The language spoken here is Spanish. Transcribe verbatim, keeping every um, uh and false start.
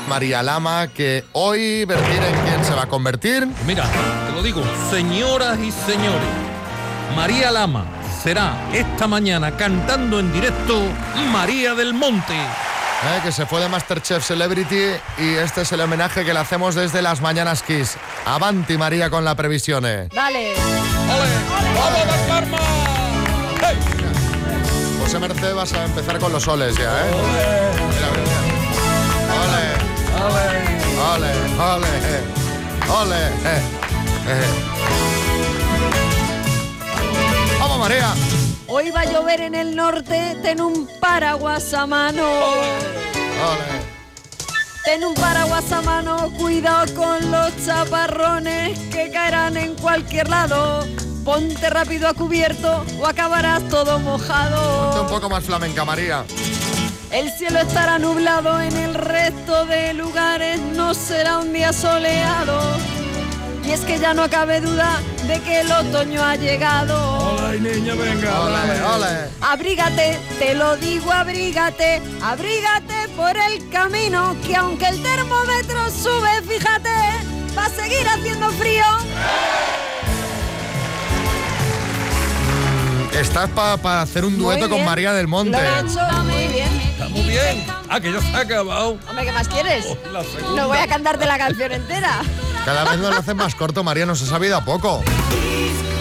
María Lama, que hoy vertir en quién se va a convertir. Mira, te lo digo, señoras y señores, María Lama será esta mañana cantando en directo María del Monte. Eh, que se fue de MasterChef Celebrity y este es el homenaje que le hacemos desde las Mañanas Kiss. Avanti, María, con la previsione. Dale. ¡Ole! ¡Vamos, las Palmas! ¡Hey! José Merced, vas a empezar con los soles ya, ¿eh? Ole, ole, ole, ole. Eh, eh. ¡Vamos, María! Hoy va a llover en el norte, ten un paraguas a mano. Ole. Ten un paraguas a mano, cuidado con los chaparrones que caerán en cualquier lado. Ponte rápido a cubierto o acabarás todo mojado. Ponte un poco más flamenca, María. El cielo estará nublado, en el resto de lugares no será un día soleado. Y es que ya no cabe duda de que el otoño ha llegado. ¡Ay, niña, venga! Ole, ole. Abrígate, te lo digo, abrígate, abrígate por el camino, que aunque el termómetro sube, fíjate, va a seguir haciendo frío. Estás para pa hacer un dueto con María del Monte. Lo he hecho muy bien. Está muy bien. Ah, que ya se ha acabado. Hombre, ¿qué más quieres? Oh, la segunda. No voy a cantarte la canción entera. Cada vez nos lo hacen más corto, María, nos ha sabido a poco.